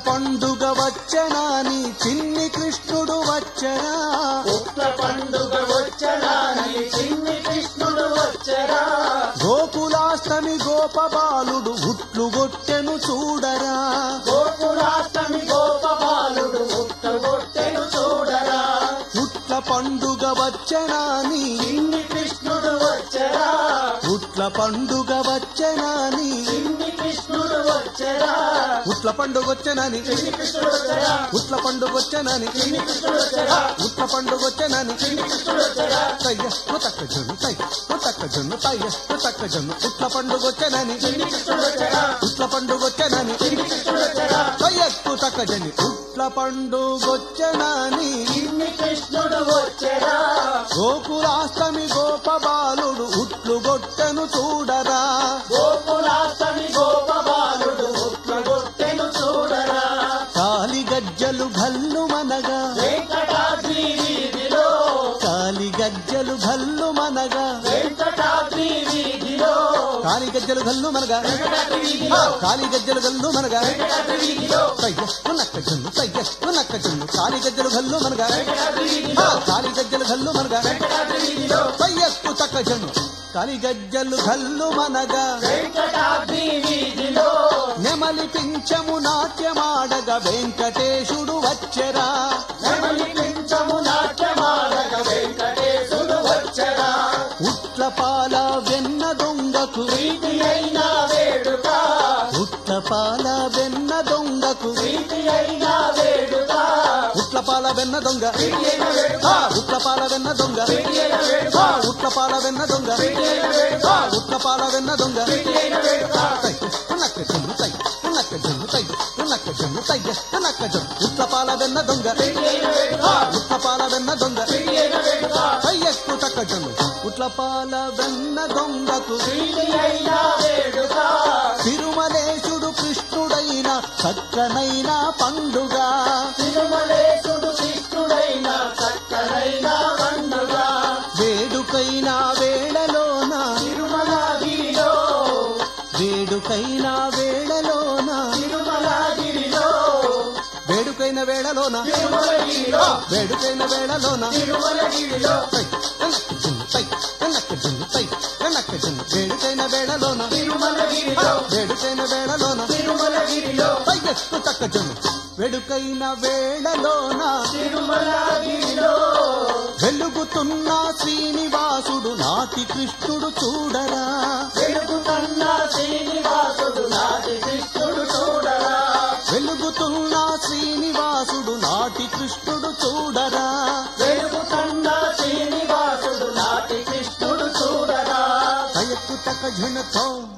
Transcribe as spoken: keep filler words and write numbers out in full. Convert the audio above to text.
పండుగ వచ్చనాని చిన్ని కృష్ణుడు వచ్చరా పుట్ల పండుగ వచ్చనాని చిన్ని కృష్ణుడు వచ్చరా గోకులాష్టమి గోపబాలుడు ఉట్లు గొట్టెను చూడరా గోకులాష్టమి గోపబాలుడు ఉట్లు గొట్టెను చూడరా ఉట్ల పండుగ వచ్చనాని చిన్ని కృష్ణుడు వచ్చరా ఉట్ల పండుగ వచ్చనాని చిన్ని కృష్ణుడు వచ్చరా ఉట్ల పండుగ వచ్చనాని చిన్ని కృష్ణుడు వచ్చరా ఉట్ల పండుగ వచ్చనాని చిన్ని కృష్ణుడు వచ్చరా ఉట్ల పండుగ వచ్చనాని చిన్ని కృష్ణుడు వచ్చరా తయ్య తక్క జొన్ను తయ్య తక్క జొన్ను తయ్య తక్క జొన్ను ఉట్ల పండుగ వచ్చనాని చిన్ని కృష్ణుడు వచ్చరా ఉట్ల పండుగ వచ్చనాని చిన్ని కృష్ణుడు వచ్చరా తయ్యకు తక్క జని ఉట్ల పండుగ వచ్చనాని చిన్ని కృష్ణుడు వచ్చరా గోకులాష్టమి గోపబాలుడు ఉట్లు గొట్టెను చూడరా గోకులాష్టమి గోపబాలుడు ఉట్లు గొట్టెను చూడరా కాలి గజ్జలు భల్లు మనగా వెంకటాద్రి వీధిలో కాలి గజ్జలు భల్లు మనగా వెంకటాద్రి వీధిలో కాలి గజ్జలు గల్లు మనగా వెంకటాద్రి వీధిలో కాలి గజ్జలు గల్లు మనగా వెంకటాద్రి వీధిలో తయ్య నక్క జన్ను తయ్య నక్క జన్ను కాలి గజ్జలు గల్లు మనగా వెంకటాద్రి వీధిలో కాలి గజ్జలు గల్లు మనగా వెంకటాద్రి వీధిలో తయ్యకు తక్క జన్ను కాలి గజ్జలు గల్లు మనగా వెంకటాద్రి వీధిలో నెమలి పింఛము నాట్యమాడగా వెంకటేశుడు వచ్చరా నెమలి పింఛము నాట్యమాడగ వెంకటేశుడు వచ్చరా ఉట్ల పాల వెన్న దొంగకు ప్రీతి అయిన వేడుక ఉట్ల పాల వెన్న దొంగకు ప్రీతి అయిన వేడుక ఉట్ల పాల వెన్న దొంగ ప్రీతి అయిన వేడుక ఆ, ఉట్ల పాల వెన్న దొంగ ప్రీతి అయిన వేడుక ఆ, ఉట్ల పాల వెన్న దొంగ ప్రీతి అయిన వేడుక ఆ, ఉట్ల పాల వెన్న దొంగ ప్రీతి అయిన వేడుక నక్క జన్ను తయ్య నక్క జన్ను తయ్య నక్క జన్ను తయ్య నక్క జన్ను ఉట్ల పాల వెన్న దొంగ ప్రీతి అయిన వేడుక ఆ, ఉట్ల పాల వెన్న దొంగ ప్రీతి అయిన వేడుక తయ్యకు తక్క జన్ను ఉట్ల పాల వెన్న దొంగకు ప్రీతి అయిన వేడుక తిరుమలేశుడు కృష్ణుడైన చక్కనైన పండుగ తిరుమలేశుడు కృష్ణుడైన చక్కనైన పండుగ వేడుకైన వేళలోన తిరుమలగిరిలో వేడుకైన వేళలోన తిరుమలగిరిలో వేడుకైన వేళలోన తిరుమలగిరిలో వేడుకైన వేళలోన తిరుమలగిరిలో తై, కనక్క జున్ను తై, కనక్క జున్ను తై, కనక్క జున్ను వేడుకైన వేళలోన తిరుమలగిరిలో వేడుకైన వేళలోన తిరుమలగిరిలో తయ్యకు తక్క జున్ను వేడుకైన వేళలోన తిరుమలగిరిలో వెలుగుతున్న శ్రీనివాసుడు నాటి కృష్ణుడు చూడరా వెలుగుతున్న శ్రీనివాసుడు నాటి కృష్ణుడు చూడరా వెలుగుతున్న శ్రీనివాసుడు నాటి కృష్ణుడు చూడరా వెలుగుతున్న శ్రీనివాసుడు నాటి కృష్ణుడు చూడరా తయకు తక ఝునతో